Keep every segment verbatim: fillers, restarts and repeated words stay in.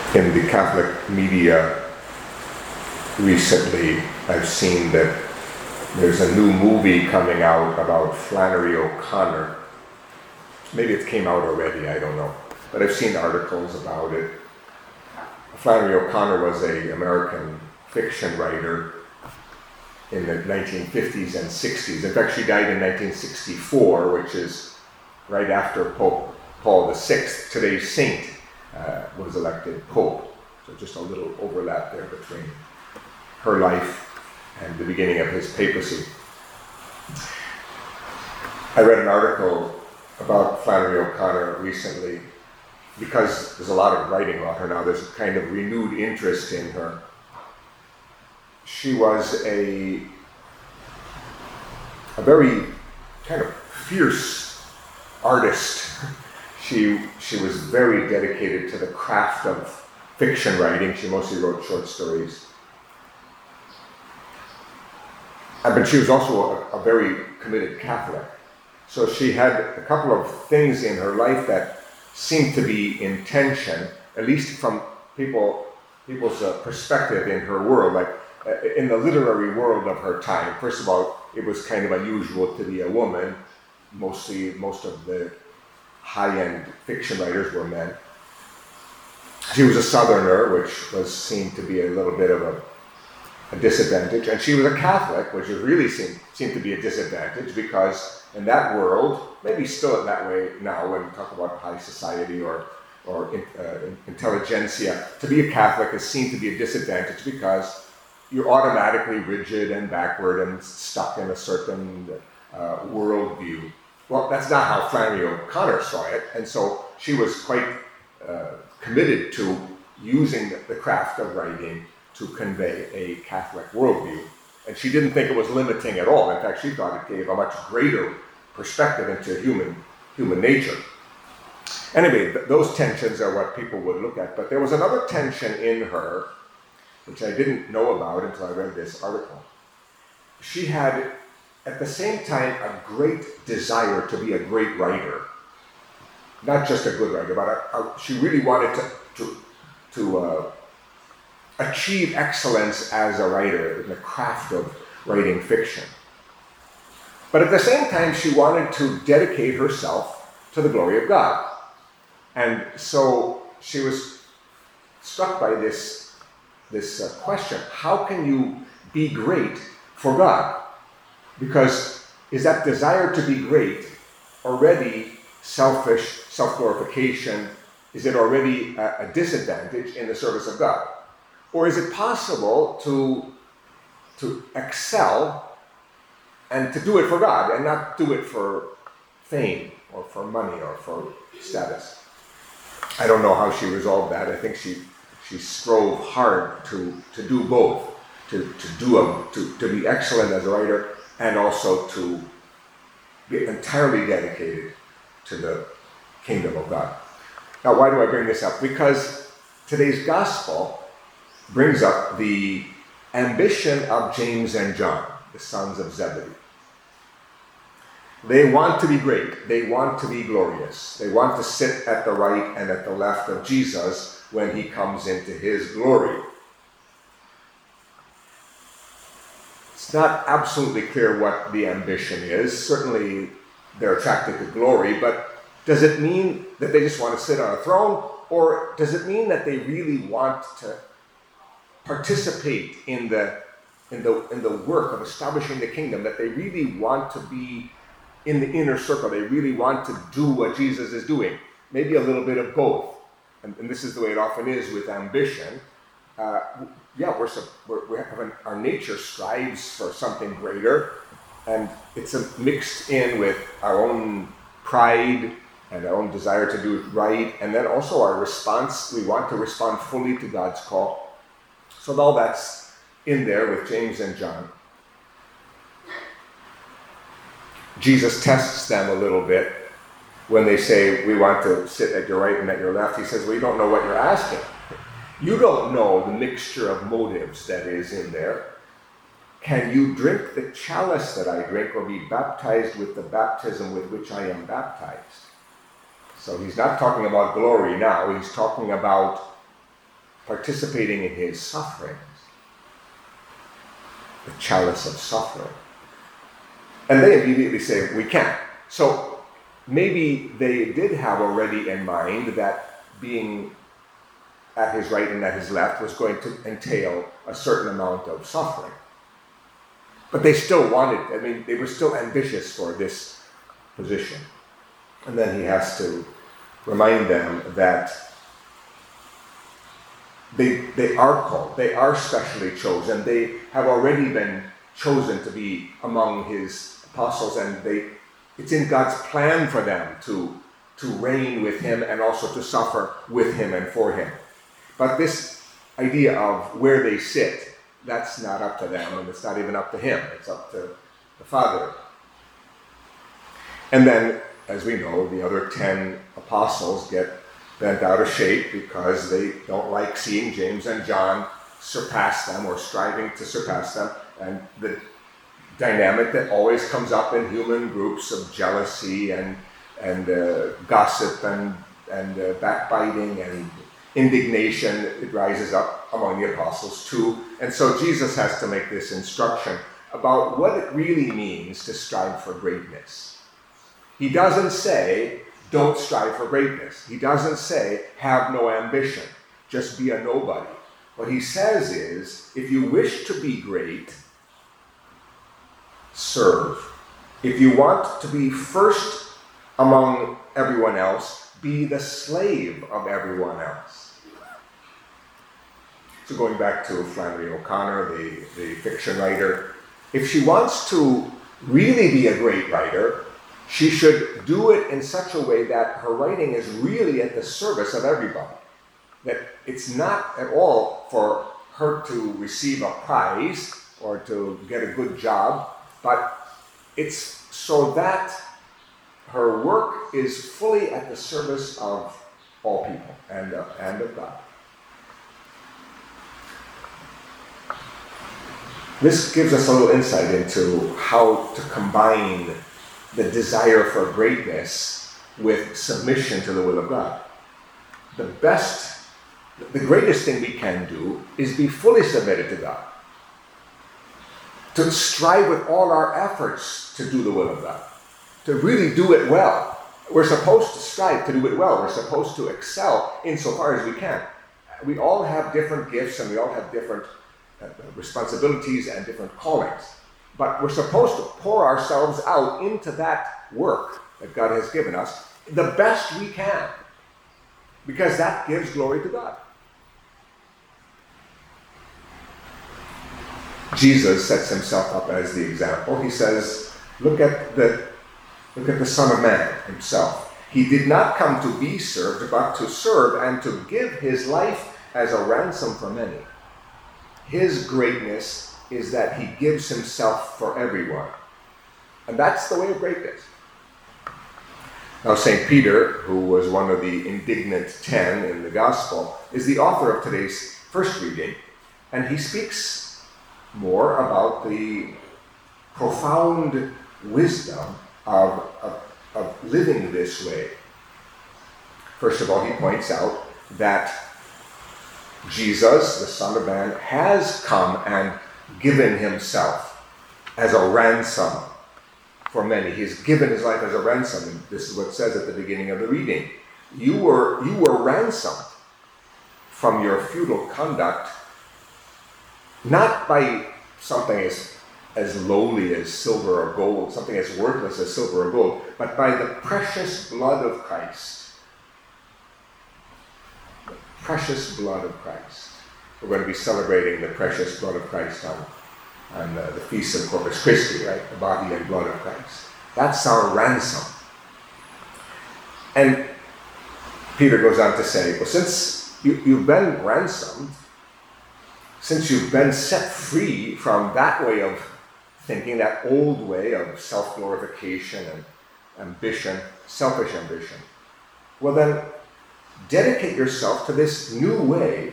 In the Catholic media recently, I've seen that there's a new movie coming out about Flannery O'Connor. Maybe it came out already, I don't know. But I've seen articles about it. Flannery O'Connor was an American fiction writer in the nineteen fifties and sixties. In fact, she died in nineteen sixty-four, which is right after Pope Paul the Sixth, today's saint, uh, was elected Pope. So just a little overlap there between her life and the beginning of his papacy. I read an article about Flannery O'Connor recently because there's a lot of writing about her now. There's a kind of renewed interest in her. She was a, a very kind of fierce artist. She, she was very dedicated to the craft of fiction writing. She mostly wrote short stories. Uh, But she was also a, a very committed Catholic. So she had a couple of things in her life that seemed to be in tension, at least from people, people's uh, perspective in her world. Like uh, in the literary world of her time, first of all, it was kind of unusual to be a woman. Mostly, most of the high-end fiction writers were men. She was a Southerner, which was seen to be a little bit of a a disadvantage, and she was a Catholic, which was really seemed, seemed to be a disadvantage because in that world, maybe still in that way now when we talk about high society or, or in, uh, intelligentsia, to be a Catholic is seen to be a disadvantage because you're automatically rigid and backward and stuck in a certain uh, worldview. Well, that's not how Flannery O'Connor saw it, and so she was quite uh, committed to using the craft of writing to convey a Catholic worldview. And she didn't think it was limiting at all. In fact, she thought it gave a much greater perspective into human, human nature. Anyway, th- those tensions are what people would look at. But there was another tension in her, which I didn't know about until I read this article. She had, at the same time, a great desire to be a great writer. Not just a good writer, but a, a, she really wanted to, to, to uh, achieve excellence as a writer in the craft of writing fiction. But at the same time, she wanted to dedicate herself to the glory of God. And so she was struck by this, this uh, question: how can you be great for God? Because is that desire to be great already selfish, self-glorification? Is it already a, a disadvantage in the service of God? Or is it possible to, to excel and to do it for God and not do it for fame or for money or for status? I don't know how she resolved that. I think she she strove hard to, to do both, to, to do a, to, to be excellent as a writer and also to be entirely dedicated to the kingdom of God. Now, why do I bring this up? Because today's gospel brings up the ambition of James and John, the sons of Zebedee. They want to be great. They want to be glorious. They want to sit at the right and at the left of Jesus when he comes into his glory. It's not absolutely clear what the ambition is. Certainly they're attracted to glory, but does it mean that they just want to sit on a throne, or does it mean that they really want to participate in the in the in the work of establishing the kingdom, that they really want to be in the inner circle, they really want to do what Jesus is doing? Maybe a little bit of both. And, and this is the way it often is with ambition. Uh, yeah, we're, we're, we're having, our nature strives for something greater, and it's a, mixed in with our own pride and our own desire to do it right, and then also our response. We want to respond fully to God's call. So all that's in there with James and John. Jesus tests them a little bit when they say, we want to sit at your right and at your left. He says, well, you don't know what you're asking. You don't know the mixture of motives that is in there. Can you drink the chalice that I drink, or be baptized with the baptism with which I am baptized? So he's not talking about glory now. He's talking about participating in his sufferings, the chalice of suffering. And they immediately say, we can't. So maybe they did have already in mind that being at his right and at his left was going to entail a certain amount of suffering. But they still wanted, I mean, they were still ambitious for this position. And then he has to remind them that they, they are called, they are specially chosen, they have already been chosen to be among his apostles, and they, it's in God's plan for them to, to reign with him and also to suffer with him and for him. But this idea of where they sit, that's not up to them, and it's not even up to him. It's up to the Father. And then, as we know, the other ten apostles get bent out of shape because they don't like seeing James and John surpass them or striving to surpass them. And the dynamic that always comes up in human groups of jealousy and, and uh, gossip and, and uh, backbiting and indignation, it rises up among the apostles too. And so Jesus has to make this instruction about what it really means to strive for greatness. He doesn't say, don't strive for greatness. He doesn't say, have no ambition, just be a nobody. What he says is, if you wish to be great, serve. If you want to be first among everyone else, be the slave of everyone else. So going back to Flannery O'Connor, the, the fiction writer, if she wants to really be a great writer, she should do it in such a way that her writing is really at the service of everybody. That it's not at all for her to receive a prize or to get a good job, but it's so that her work is fully at the service of all people and, uh, and of God. This gives us a little insight into how to combine the desire for greatness with submission to the will of God. The best, the greatest thing we can do is be fully submitted to God. To strive with all our efforts to do the will of God. To really do it well. We're supposed to strive to do it well. We're supposed to excel insofar as we can. We all have different gifts and we all have different uh, responsibilities and different callings. But we're supposed to pour ourselves out into that work that God has given us the best we can, because that gives glory to God. Jesus sets himself up as the example. He says, look at the, look at the Son of Man himself. He did not come to be served, but to serve and to give his life as a ransom for many. His greatness is that he gives himself for everyone. And that's the way of greatness. Now, Saint Peter, who was one of the indignant ten in the Gospel, is the author of today's first reading, and he speaks more about the profound wisdom of, of, of living this way. First of all, he points out that Jesus, the Son of Man, has come and given himself as a ransom for many. He's given his life as a ransom. And this is what it says at the beginning of the reading. You were, you were ransomed from your futile conduct, not by something as, as lowly as silver or gold, something as worthless as silver or gold, but by the precious blood of Christ. The precious blood of Christ. We're going to be celebrating the precious blood of Christ on, on uh, the Feast of Corpus Christi, right? The body and blood of Christ. That's our ransom. And Peter goes on to say, well, since you, you've been ransomed, since you've been set free from that way of thinking, that old way of self-glorification and ambition, selfish ambition, well then, dedicate yourself to this new way.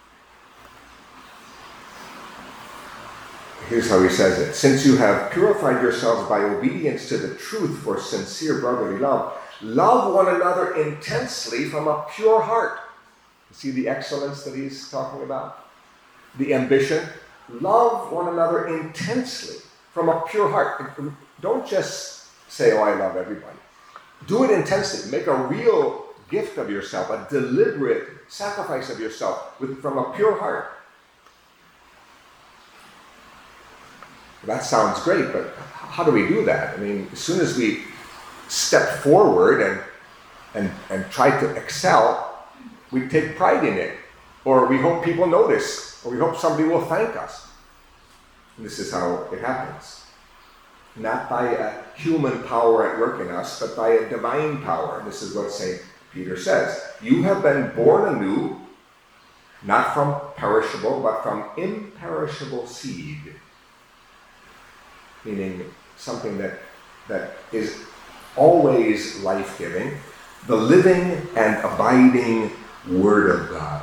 Here's how he says it. Since you have purified yourselves by obedience to the truth for sincere brotherly love, love one another intensely from a pure heart. See the excellence that he's talking about? The ambition. Love one another intensely from a pure heart. Don't just say, oh, I love everybody. Do it intensely. Make a real gift of yourself, a deliberate sacrifice of yourself with, from a pure heart. That sounds great, but how do we do that? I mean, as soon as we step forward and and, and try to excel, we take pride in it. Or we hope people notice. Or we hope somebody will thank us. And this is how it happens. Not by a human power at work in us, but by a divine power. This is what Saint Peter says. You have been born anew, not from perishable, but from imperishable seed. Meaning something that, that is always life-giving, the living and abiding Word of God.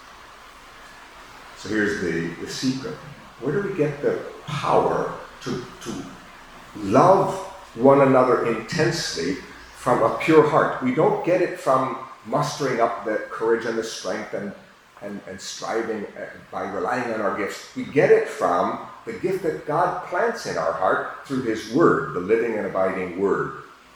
So here's the, the secret. Where do we get the power to, to love one another intensely from a pure heart? We don't get it from mustering up the courage and the strength and, and, and striving by relying on our gifts. We get it from the gift that God plants in our heart through His Word, the living and abiding Word.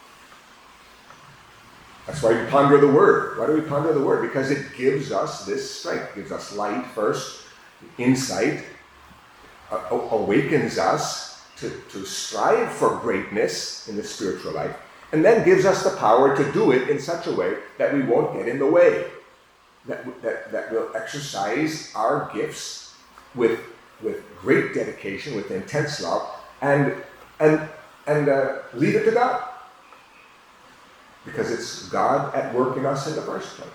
That's why we ponder the Word. Why do we ponder the Word? Because it gives us this strength. It gives us light first, insight, uh, awakens us to, to strive for greatness in the spiritual life, and then gives us the power to do it in such a way that we won't get in the way, that, that, that will exercise our gifts with, with great dedication, with intense love, and, and, and uh, leave it to God. Because it's God at work in us in the first place.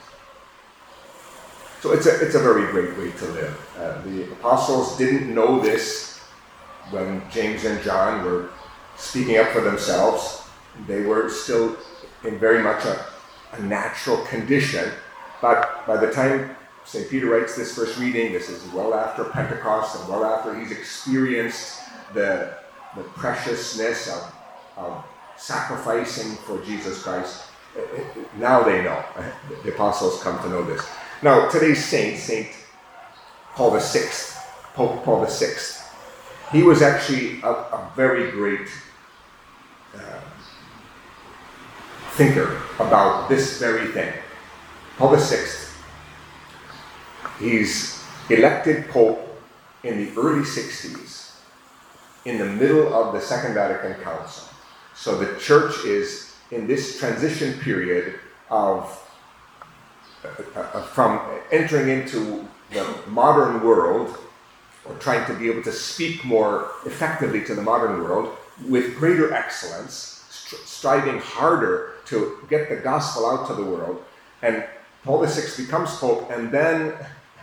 So it's a, it's a very great way to live. Uh, the apostles didn't know this when James and John were speaking up for themselves. They were still in very much a, a natural condition. But by the time Saint Peter writes this first reading, this is well after Pentecost and well after he's experienced the, the preciousness of, of sacrificing for Jesus Christ. Now they know. The apostles come to know this. Now, today's saint, Saint Paul the Sixth, Pope Paul the Sixth, he was actually a, a very great uh, thinker about this very thing. Paul the Sixth, he's elected Pope in the early sixties, in the middle of the Second Vatican Council. So the Church is in this transition period of uh, uh, from entering into the modern world, or trying to be able to speak more effectively to the modern world with greater excellence, st- striving harder to get the gospel out to the world. And Paul the Sixth becomes Pope, and then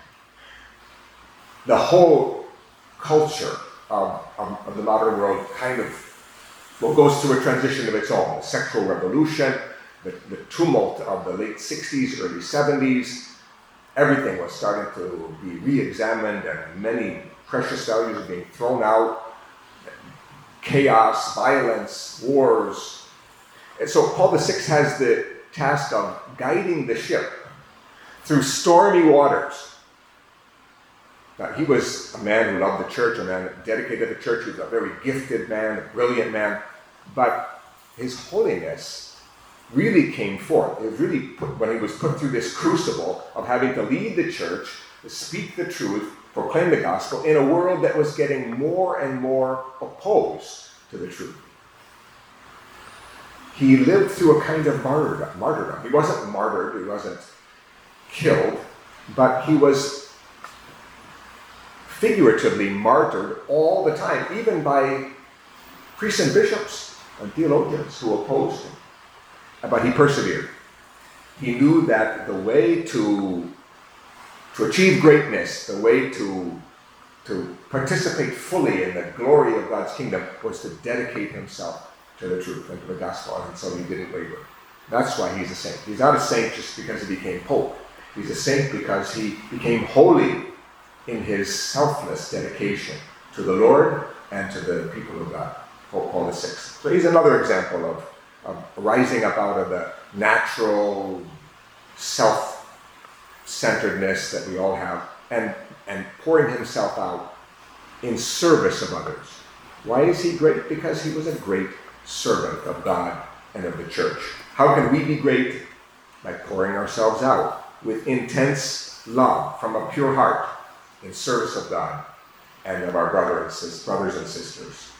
the whole culture of, of, of the modern world kind of well, goes through a transition of its own. The sexual revolution, the, the tumult of the late sixties, early seventies, everything was starting to be re-examined, and many precious values are being thrown out. Chaos, violence, wars. And so Paul the Sixth has the task of guiding the ship through stormy waters. Now, he was a man who loved the church, a man dedicated to the church. He was a very gifted man, a brilliant man. But his holiness really came forth. It was really put, when he was put through this crucible of having to lead the church, to speak the truth, proclaim the gospel in a world that was getting more and more opposed to the truth. He lived through a kind of martyrdom. martyrdom. He wasn't martyred, he wasn't killed, but he was figuratively martyred all the time, even by priests and bishops and theologians who opposed him. But he persevered. He knew that the way to, to achieve greatness, the way to, to participate fully in the glory of God's kingdom was to dedicate himself to the truth and to the gospel, and so he didn't waver. That's why he's a saint. He's not a saint just because he became Pope. He's a saint because he became holy in his selfless dedication to the Lord and to the people of God, Pope Paul the Sixth. So he's another example of, of rising up out of the natural self self-centeredness that we all have, and, and pouring himself out in service of others. Why is he great? Because he was a great servant of God and of the church. How can we be great? By pouring ourselves out with intense love from a pure heart in service of God and of our brother and sis- brothers and sisters.